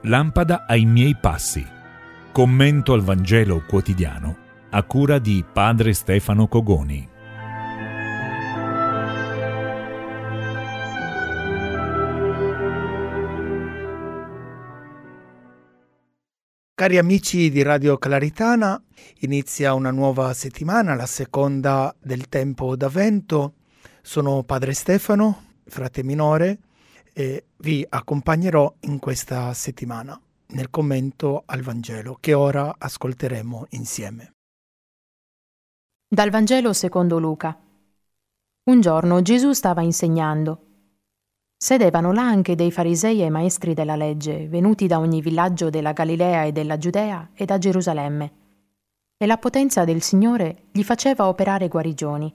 lampada ai miei passi. Commento al Vangelo quotidiano a cura di Padre Stefano Cogoni. Cari amici di Radio Claritana, inizia una nuova settimana, la seconda del tempo d'Avvento. Sono Padre Stefano, frate minore, e vi accompagnerò in questa settimana nel commento al Vangelo che ora ascolteremo insieme. Dal Vangelo secondo Luca. Un giorno Gesù stava insegnando. Sedevano là anche dei farisei e maestri della legge, venuti da ogni villaggio della Galilea e della Giudea e da Gerusalemme. E la potenza del Signore gli faceva operare guarigioni.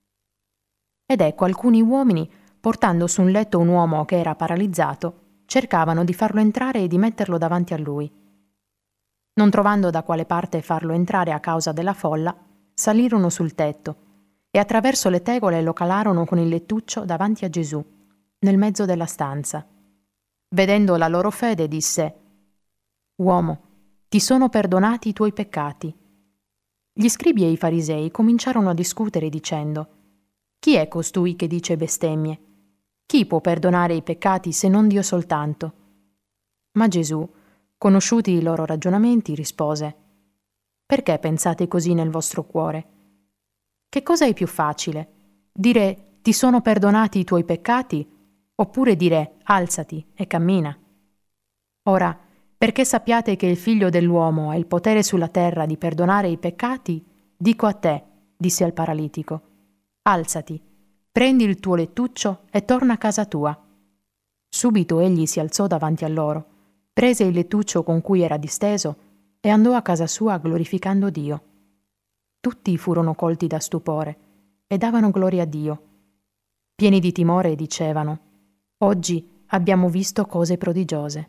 Ed ecco alcuni uomini, portando su un letto un uomo che era paralizzato, cercavano di farlo entrare e di metterlo davanti a lui. Non trovando da quale parte farlo entrare a causa della folla, salirono sul tetto e attraverso le tegole lo calarono con il lettuccio davanti a Gesù, nel mezzo della stanza. Vedendo la loro fede, disse: «Uomo, ti sono perdonati i tuoi peccati». Gli scribi e i farisei cominciarono a discutere dicendo: «Chi è costui che dice bestemmie? Chi può perdonare i peccati se non Dio soltanto?» Ma Gesù, conosciuti i loro ragionamenti, rispose: «Perché pensate così nel vostro cuore? Che cosa è più facile? Dire ti sono perdonati i tuoi peccati, oppure dire alzati e cammina? Ora, perché sappiate che il Figlio dell'uomo ha il potere sulla terra di perdonare i peccati, dico a te, disse al paralitico, alzati, prendi il tuo lettuccio e torna a casa tua». Subito egli si alzò davanti a loro, prese il lettuccio con cui era disteso e andò a casa sua glorificando Dio. Tutti furono colti da stupore e davano gloria a Dio. Pieni di timore dicevano: «Oggi abbiamo visto cose prodigiose».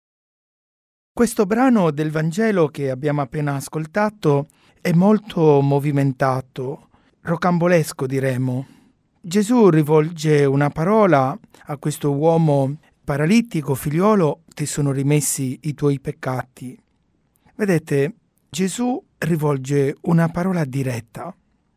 Questo brano del Vangelo che abbiamo appena ascoltato è molto movimentato, rocambolesco diremmo. Gesù rivolge una parola a questo uomo paralitico: figliolo, ti sono rimessi i tuoi peccati. Vedete, Gesù rivolge una parola diretta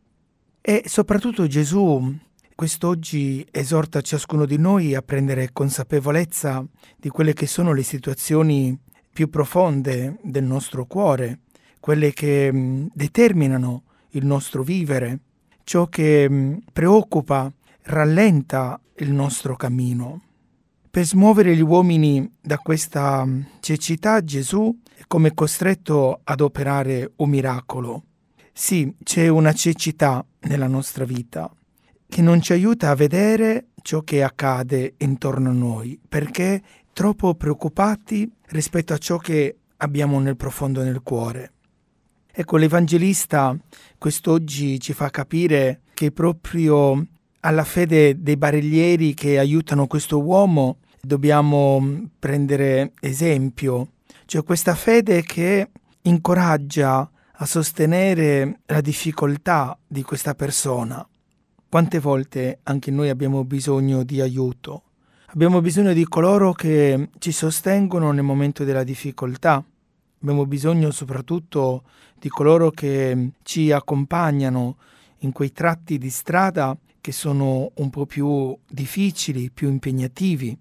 e soprattutto Gesù quest'oggi esorta ciascuno di noi a prendere consapevolezza di quelle che sono le situazioni più profonde del nostro cuore, quelle che determinano il nostro vivere, ciò che preoccupa, rallenta il nostro cammino. Per smuovere gli uomini da questa cecità, Gesù è come costretto ad operare un miracolo. Sì, c'è una cecità nella nostra vita che non ci aiuta a vedere ciò che accade intorno a noi, perché troppo preoccupati rispetto a ciò che abbiamo nel profondo nel cuore. Ecco, l'Evangelista quest'oggi ci fa capire che proprio alla fede dei bariglieri che aiutano questo uomo dobbiamo prendere esempio, cioè questa fede che incoraggia a sostenere la difficoltà di questa persona. Quante volte anche noi abbiamo bisogno di aiuto? Abbiamo bisogno di coloro che ci sostengono nel momento della difficoltà. Abbiamo bisogno soprattutto di coloro che ci accompagnano in quei tratti di strada che sono un po' più difficili, più impegnativi.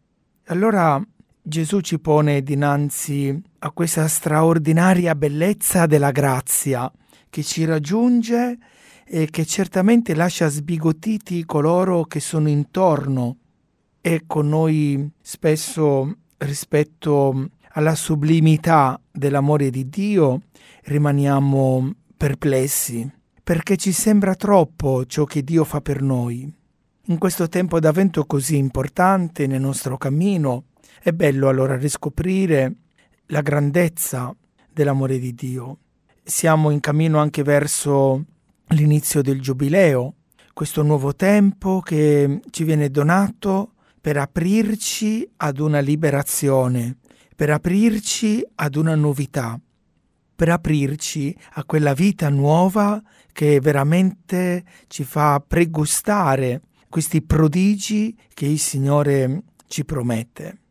Allora Gesù ci pone dinanzi a questa straordinaria bellezza della grazia che ci raggiunge e che certamente lascia sbigottiti coloro che sono intorno. Ecco, noi spesso rispetto alla sublimità dell'amore di Dio rimaniamo perplessi, perché ci sembra troppo ciò che Dio fa per noi. In questo tempo d'Avvento così importante nel nostro cammino, è bello allora riscoprire la grandezza dell'amore di Dio. Siamo in cammino anche verso l'inizio del Giubileo, questo nuovo tempo che ci viene donato per aprirci ad una liberazione, per aprirci ad una novità, per aprirci a quella vita nuova che veramente ci fa pregustare questi prodigi che il Signore ci promette.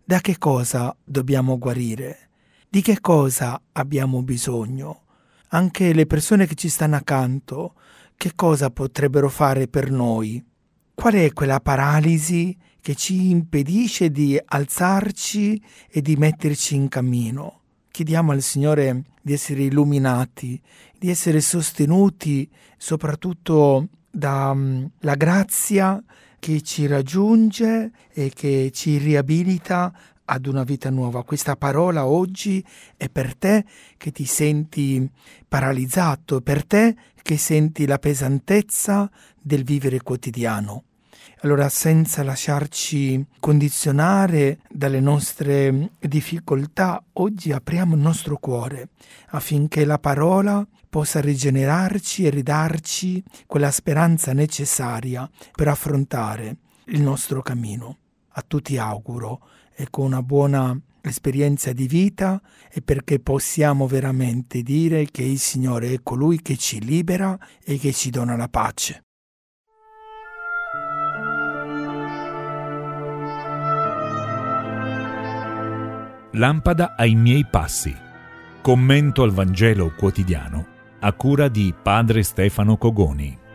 Da che cosa dobbiamo guarire? Di che cosa abbiamo bisogno? Anche le persone che ci stanno accanto, che cosa potrebbero fare per noi? Qual è quella paralisi che ci impedisce di alzarci e di metterci in cammino? Chiediamo al Signore di essere illuminati, di essere sostenuti soprattutto dalla grazia che ci raggiunge e che ci riabilita ad una vita nuova. Questa parola oggi è per te che ti senti paralizzato, per te che senti la pesantezza del vivere quotidiano. Allora, senza lasciarci condizionare dalle nostre difficoltà, oggi apriamo il nostro cuore affinché la parola possa rigenerarci e ridarci quella speranza necessaria per affrontare il nostro cammino. A tutti auguro con una buona esperienza di vita e perché possiamo veramente dire che il Signore è colui che ci libera e che ci dona la pace. Lampada ai miei passi. Commento al Vangelo quotidiano a cura di Padre Stefano Cogoni.